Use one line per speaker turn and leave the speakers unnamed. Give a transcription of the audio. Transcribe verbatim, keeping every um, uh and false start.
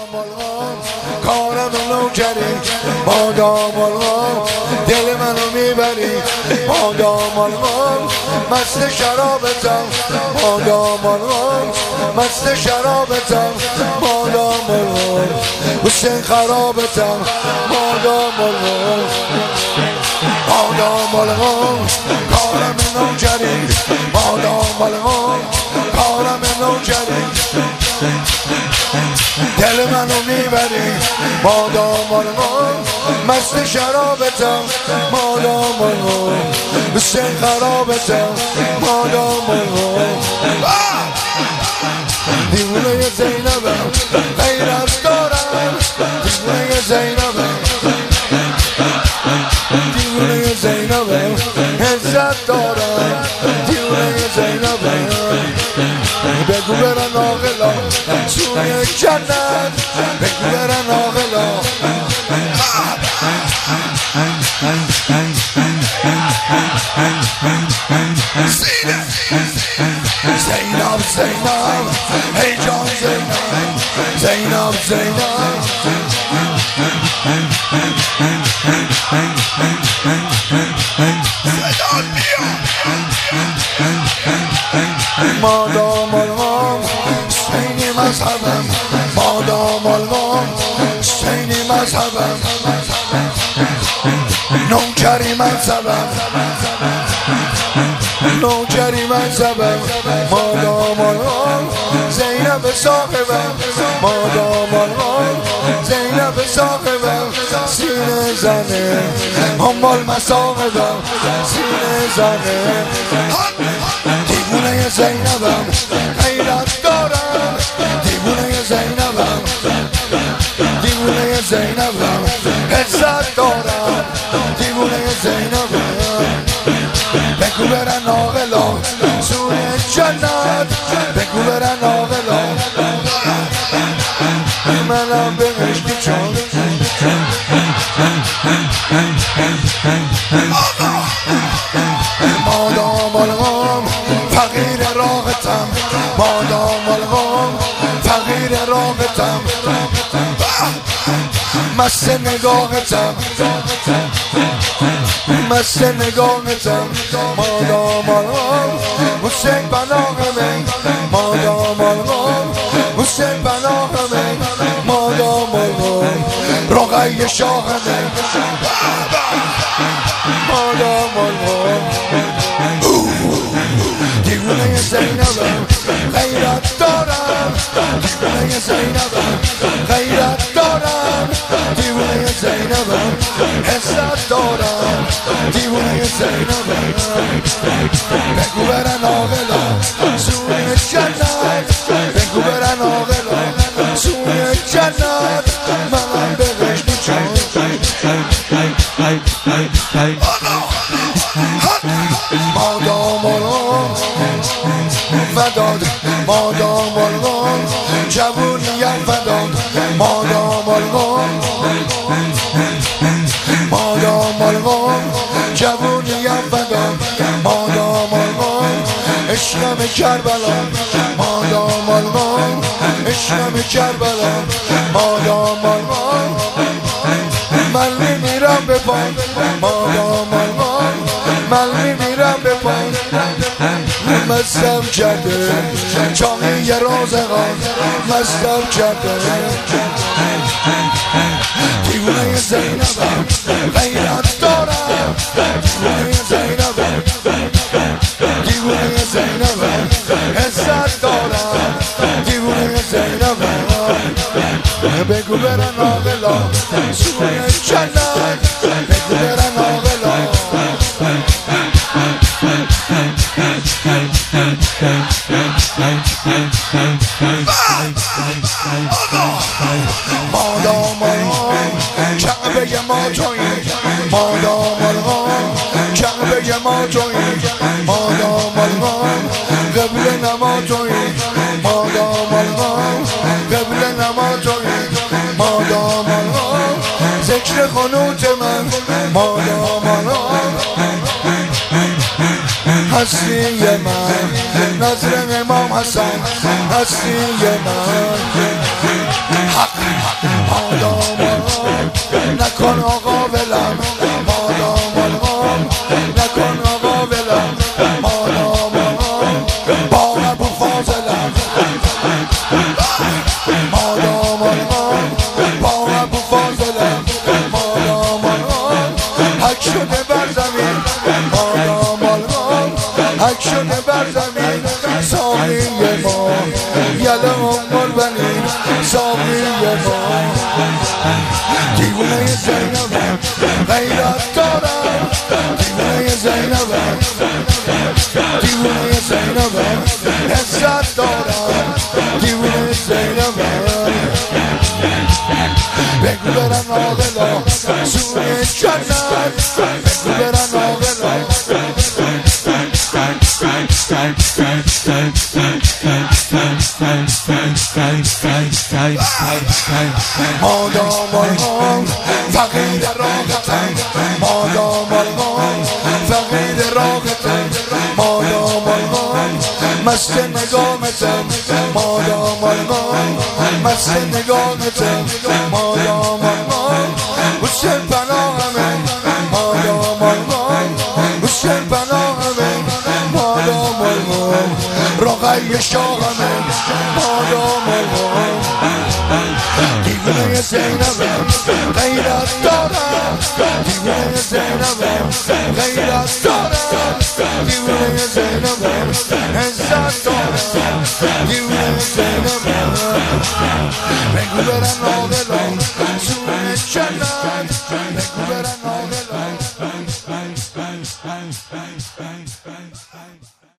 الغام کارم نوکری مادام الغام دل منو میبری مادام الغام مست شرابتم مادام الغام مست شرابتم مادام الغام حسین خرابتم مادام الغام مادام الغام کارم نوکری مادام الغام کارم نوکری دل منو میبری مادام الغام مست شرابتم مادام الغام حسین خرابتم مادام الغام دیوونه زینبم غیرت دارم دیوونه زینبم دیوونه زینبم عزت دارم دیوونه زینبم بگو برن آقلا سوی جنت بگو برن آقلا زینب زینب ای جان زینب زینب زینب مادام الغام حسینی مذهبم مادام الغام حسینی مذهبم نوکری مذهبم نوکری مذهبم مادام الغام زینب صاحبم مادام الغام زینب صاحبم سینه زنه همال مساقبم سینه زنه دیوونه زینبم غیرت دارم دیوونه زینبم دیوونه زینبم عزت دارم دیوونه زینبم بگو برن آقلا سوی جنت بگو برن آقلا منم به مشکی چون مادام الغام فقیر راغتم مادام الغام فقیر راغتم مست نگاهتم مست نگاهتم مادام الغام حسین پناهمه مادام الغام حسین پناهمه مادام الغام رقیه شاهمه مادام الغام دیوونه زینبم غیرت دارم دیوونه زینبم غیرت دارم دیوونه زینبم عزت دارم دیوونه زینبم بگو برن آقلا سوی جنت بگو برن آقلا سوی جنت من به غشتی چون مادام الغام فداد مادام الغام جوونیم فداد مادام الغام مادام الغام جوونیم فداد مادام الغام عشقم کربلا مادام الغام عشقم کربلا مادام الغام من میمیرم به پای مادام الغام من میمیرم به پای مستم کرده چاقی رازقان مستم کرده دیوونه زینبم غیرت دارم دیوونه زینبم دیوونه زینبم عزت دارم دیوونه زینبم بگو برن آقلا سوی جنت بگو برن آقلا مادام الغام کعبه ما تویی مادام الغام کعبه ما تویی مادام الغام قبل نما تویی مادام الغام قبل نما تویی مادام الغام ذکر خنوت من مادام الغام هستی من نظر امام حسن هستی من حق مادام الغام نکن آقا ولم مادام الغام نکن آقا ولم مادام الغام با ابو فاضلم مادام الغام با ابو فاضلم مادام الغام حک شده بر زمین مادام الغام حک شده بر زمین ساقی ما یله ام البنین ساقی ما دیوونه زینبم غیرت دارم دیوونه زینبم دیوونه زینبم عزت دارم دیوونه زینبم بگو برن عاقلا سوی جنت بگو برن عاقلا مادام الغام فقید راحتم مادام الغام فقید راحتم مادام الغام مست نگامتم مادام الغام مست نگامتم مادام الغام حسین پناهمه مادام الغام حسین پناهمه مادام الغام رقیه شاهمه مادام الغام دیوونه زینبم غیرت دارم دیوونه زینبم غیرت دارم دیوونه زینبم عزت دارم دیوونه زینبم بگو برن عاقلا سوی جنت بگو برن عاقلا